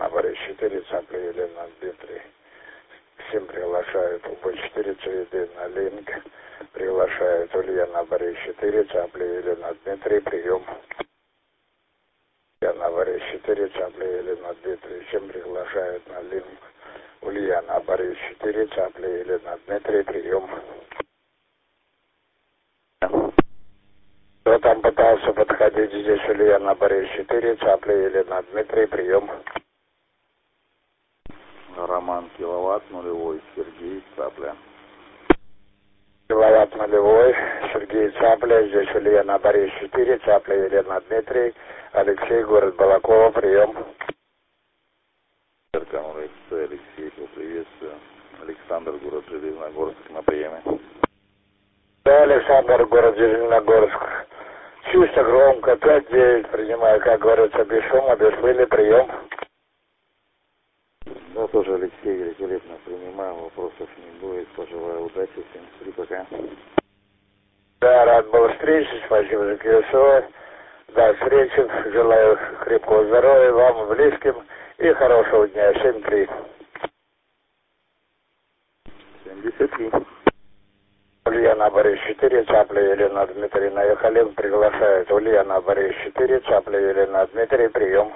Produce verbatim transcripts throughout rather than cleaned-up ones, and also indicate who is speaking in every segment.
Speaker 1: Ульяна Борис четыре, Цапля Елена Дмитрий. Всем приглашают УБ четыре, ЦВД на линк. Приглашают Ульяна Борис четыре, Цапля Елена Дмитрий, прием. Ульяна Борис четыре, Цапля Елена Дмитрий. Всем приглашают на линк. Ульяна Борис четыре, Цапля Елена Дмитрий, прием. Кто там пытался подходить? Здесь Ульяна Борис четыре, Цапля Елена Дмитрий, прием.
Speaker 2: Роман Киловатт, нулевой, Сергей, Цапля.
Speaker 1: Киловатт нулевой, Сергей, Цапля, здесь Ульяна Борис четыре, Цапля Елена Дмитрий, Алексей, город Балакова, прием.
Speaker 2: Алексей, приветствую. Александр, город Железногорск, на приеме.
Speaker 1: Да, Александр, город Железногорск. Чисто громко, пять девять, принимаю, как говорится, без шума, без пыли, прием.
Speaker 2: Да, тоже Алексей, великолепно принимаю, вопросов не будет, пожелаю удачи, семьдесят три, пока.
Speaker 1: Да, рад был встрече, спасибо за КСО. До встречи, желаю крепкого здоровья вам, близким и хорошего дня, семь три.
Speaker 2: семьдесят три.
Speaker 1: Ульяна Борис четыре, Цапля Елена Дмитрий, наехали, приглашает Ульяна Борис четыре, Цапля Елена Дмитрий, прием.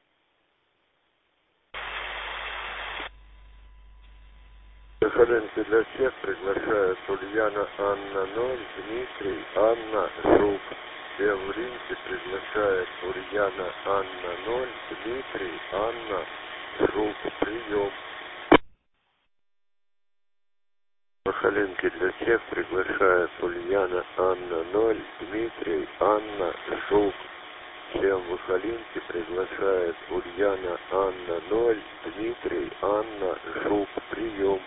Speaker 3: Выходенцы для всех приглашают Ульяна Анна ноль, Дмитрий, Анна, Жук. Все в Ринке приглашает Ульяна Анна ноль, Дмитрий, Анна, Жук. Прием. Махалинки для всех приглашает Ульяна Анна ноль, Дмитрий, Анна, Жук. Всем в Махалинке приглашает Ульяна Анна ноль, Дмитрий, Анна, Жук. Прием.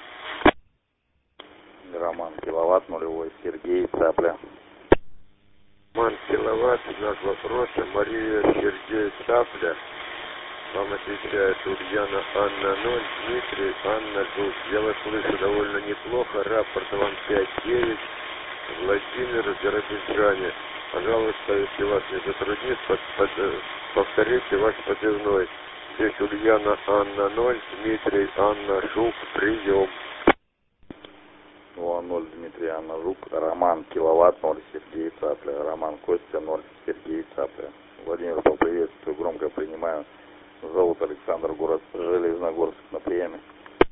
Speaker 2: Роман Киловатт, нулевой, Сергей, Цапля.
Speaker 3: Роман Киловатт, знак вопроса, Мария, Сергей, Цапля. Вам отвечает Ульяна Анна ноль, Дмитрий, Анна Жук. Я вас слышу довольно неплохо, рапорт вам пять девять. Владимир, Биробиджане. Пожалуйста, если вас не затруднит, под, под, повторите ваш позывной. Здесь Ульяна Анна ноль, Дмитрий, Анна Жук. Прием.
Speaker 2: ноль, Дмитрий, Анна Жук. Роман Киловатт, ноль, Сергей, Цапля. Роман Костя, ноль, Сергей, Цапля. Владимир, поприветствую, громко принимаю. Зовут Александр, город Железногорск, на приеме.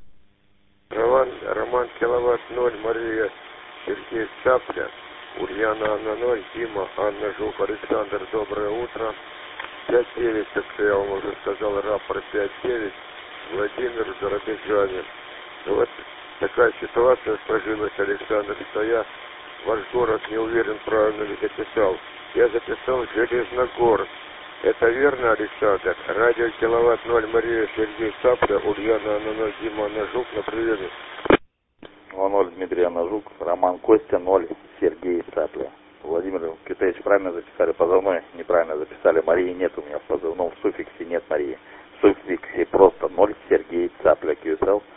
Speaker 3: Роман, Роман Киловатт ноль, Мария, Сергей, Цапля. Ульяна Анна ноль, Дима, Анна Жук, Александр, доброе утро. пять девять, как я вам уже сказал, рапорт пять девять. Владимир, Биробиджане. Вот такая ситуация сложилась, Александр, что я ваш город не уверен, правильно ли записал. Я записал Железногорск. Это верно, Александр? Радио Киловатт ноль, Мария, Сергей, Цапля, Ульяна Анна ноль, Дима, Анна Жук, на приеме.
Speaker 2: ноль, Дмитрий, Анна Жук. Роман Костя, ноль, Сергей, Цапля. Владимир Китаевич, правильно записали позывной? Неправильно записали. Марии нет у меня в позывном, в суффиксе нет Марии. В суффиксе просто ноль, Сергей, Цапля, кью эс эл.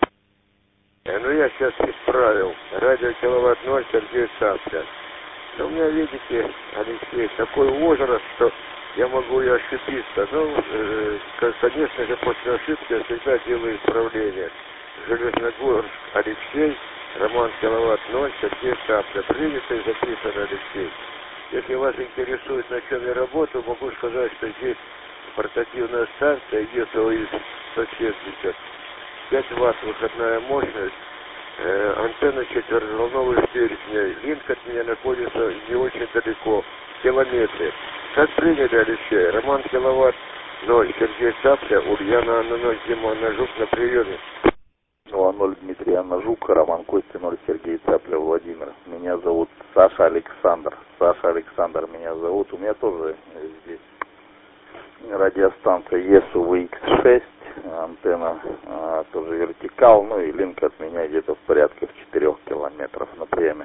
Speaker 3: Ну, я сейчас исправил. Радио Киловатт ноль, Сергей, Цапля. Но у меня, видите, Алексей, такой возраст, что я могу и ошибиться. Ну, э, конечно же, после ошибки я всегда делаю исправление. Железногорск, Алексей, Роман Киловатт ноль, Сергей, Цапля. Принято и записано, Алексей. Если вас интересует, на чем я работаю, могу сказать, что здесь портативная станция, ЕСОИС сто семьдесят. пять ватт выходная мощность, э, антенна четырехволновых стержней. Линк от меня находится не очень далеко, в километре. Как приняли, Алексей? Роман Киловатт ноль, Сергей, Цапля, Ульяна Анна ноль, Дима, Анна Жук, на приеме.
Speaker 2: ноль, Дмитрий, Анна Жук, Роман Костя, ноль, Сергей, Цапля, Владимир. Меня зовут Саша Александр. Саша Александр меня зовут. У меня тоже здесь радиостанция ЕСУ ви икс шесть. Антенна а, тоже вертикал, ну и линк от меня где-то в порядке в четырех километров на приеме.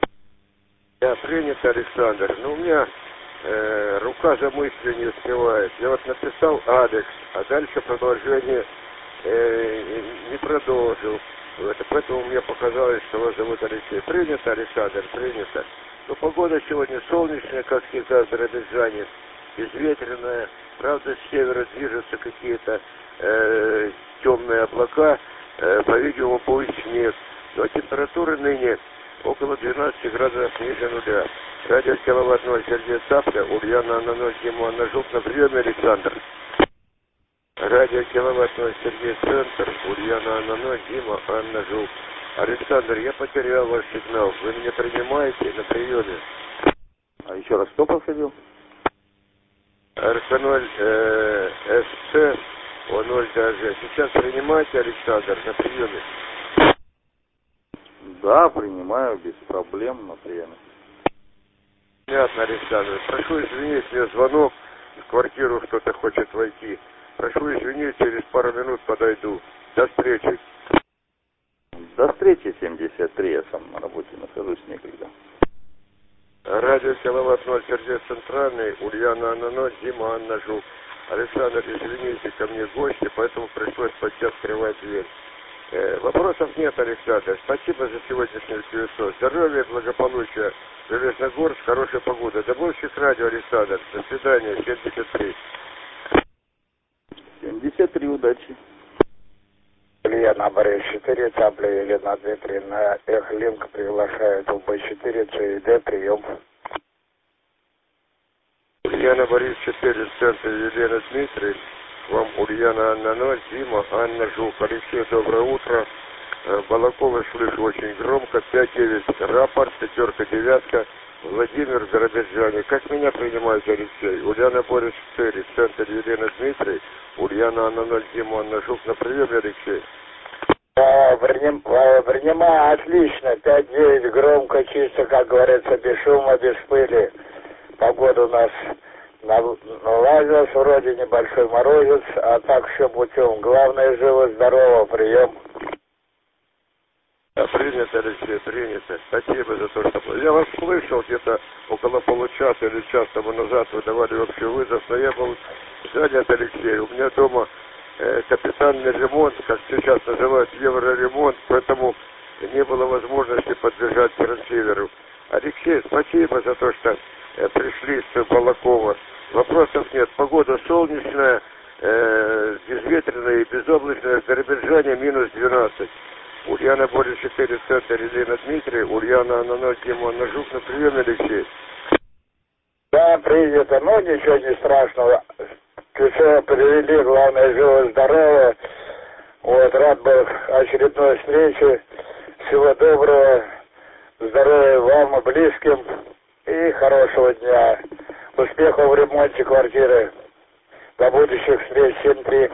Speaker 3: Я принят, Александр. Ну, у меня э, рука за мыслью не успевает. Я вот написал Алекс, а дальше продолжение э, не продолжил. Это поэтому мне показалось, что вас зовут Алексей. Принято, Александр, принято. Но погода сегодня солнечная, как всегда, в Биробиджане, безветренная. Правда, с севера севера движутся какие-то э, темные облака, э, по-видимому, будет снег. Но температура ныне около двенадцати градусов ниже нуля. Радио киловатт ноль Сергей Цапля, Ульяна Анна ноль Дима Анна Жук, на приеме Александр. Радио киловатт ноль Сергей Центр, Ульяна Анна ноль Дима Анна Жук. Александр, я потерял ваш сигнал. Вы меня принимаете на приеме?
Speaker 2: А еще раз кто подходил?
Speaker 3: эр ка ноль э, эс цэ о ноль даже. Сейчас принимаете, Александр, на приеме?
Speaker 2: Да, принимаю, без проблем на приеме.
Speaker 3: Понятно, Александр. Прошу извинить, мне звонок, в квартиру кто-то хочет войти. Прошу извинить, через пару минут подойду. До встречи.
Speaker 2: До встречи, семьдесят три, я сам на работе нахожусь некогда.
Speaker 3: Радио киловатт ноль Сергей Центральный, Ульяна Анна ноль, Дима Анна Жук. Александр, извините, ко мне гости, поэтому пришлось пойти открывать дверь. Э, вопросов нет, Александр. Спасибо за сегодняшнее клевесо. Здоровья, благополучия. Железногорск, хорошая погода. До больших радио, Александр. До свидания, семьдесят три.
Speaker 2: семьдесят три, удачи.
Speaker 1: Ульяна Борис четыре, Цапля Елена Дмитриевна, Эхлинк приглашает в Б четыре, ЦИД, прием.
Speaker 3: Ульяна Борис четыре, центр Елена Дмитриевна. Вам Ульяна Анна ноль, Дима Анна Жук. Алексей, доброе утро. Балакова слышу очень громко. пять девять, рапорт, пятерка, девятка. Владимир, Биробиджане. Как меня принимаете, Алексей? Ульяна Борис четыре, центр Елена Дмитриевна. Ульяна Анна ноль, Дима Анна Жук. На приеме, Алексей.
Speaker 1: Принимаю отлично. пять девять, громко, чисто, как говорится, без шума, без пыли. Погода у нас наладилась, вроде небольшой морозец, а так все путем. Главное, живо-здорово, прием.
Speaker 3: Принято, Алексей, принято. Спасибо за то, что... Я вас слышал где-то около получаса или час тому назад, вы давали общий вызов, но я был занят, Алексей. У меня дома э, капитальный ремонт, как сейчас называют, евроремонт, поэтому не было возможности подбежать к трансиверу. Алексей, спасибо за то, что э, пришли с Балакова. Вопросов нет. Погода солнечная, э, безветренная и безоблачная. В Биробиджане минус двенадцать. Ульяна Борис четыре, центр Елена Дмитриевна. Ульяна Анна ноль, Дима Анна Жук. На приеме, Алексей.
Speaker 1: Да, принято. Ну, ничего не страшного. Все привели, главное, живо-здорово. Вот, рад был очередной встрече. Всего доброго. Здоровья вам и близким. И хорошего дня. Успехов в ремонте квартиры. До будущих встреч. семь три.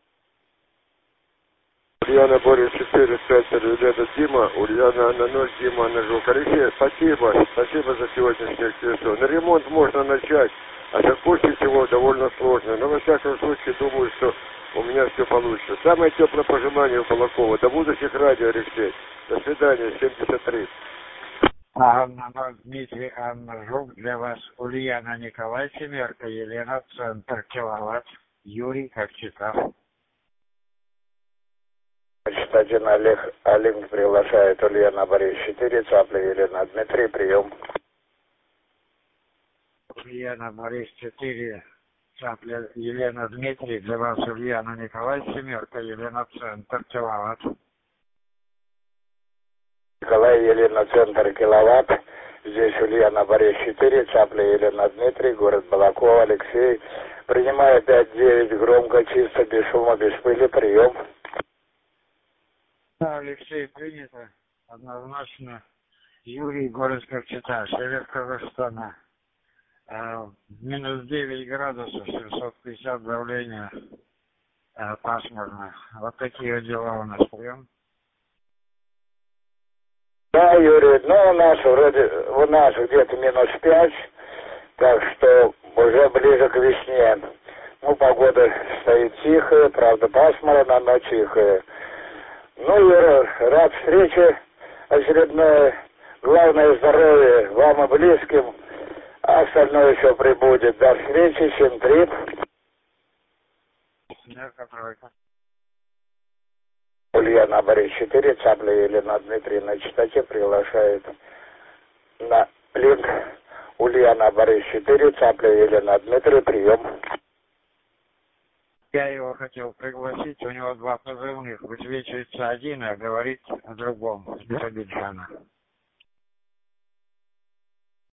Speaker 3: Ульяна Борис четыре, центр Елена Дима. Ульяна Анна ноль, Дима Анна Жук. Алексей, спасибо. Спасибо за сегодняшнее колесо. На ремонт можно начать, а закончить его довольно сложно. Но во всяком случае думаю, что у меня все получится. Самое теплое пожелание у Балакова. До будущих радио, Алексей. До свидания, семьдесят три.
Speaker 4: Анна ноль, Дмитрий, Анна Жук, для вас Ульяна Николай, Семерка, Елена, центр киловатт, Юрий, как читал.
Speaker 1: Значит, один Олег, Олег приглашает Ульяна Борис четыре, Цапля Елена Дмитрий, прием.
Speaker 4: Ульяна Борис четыре, Цапля Елена Дмитрий, для вас Ульяна Николай, Семерка, Елена, центр киловатт.
Speaker 1: Николай, Елена, центр киловатт. Здесь Ульяна Борис четыре, Цапля Елена Дмитрий, город Балакова, Алексей. Принимаю пять девять, громко, чисто, без шума, без пыли, прием.
Speaker 4: Да, Алексей, принято. Однозначно. Юрий, город Ковчета, север Казахстана. А, минус девять градусов, семьсот пятьдесят давления. А, пасмурно. Вот такие вот дела у нас. Прием.
Speaker 1: Да, Юрий, ну у нас вроде, у нас где-то минус пять, так что уже ближе к весне. Ну, погода стоит тихая, правда пасмурно, но тихая. Ну, Юра, рад встрече очередной. Главное здоровье вам и близким, а остальное еще прибудет. До встречи, семь три. Ульяна Борис четыре, Цапля Елена Дмитриевна на частоте приглашает на линк. Ульяна Борис четыре, Цапля Елена Дмитрий, прием.
Speaker 4: Я его хотел пригласить, у него два позывных, высвечивается один, а говорит о другом, с Биробиджана.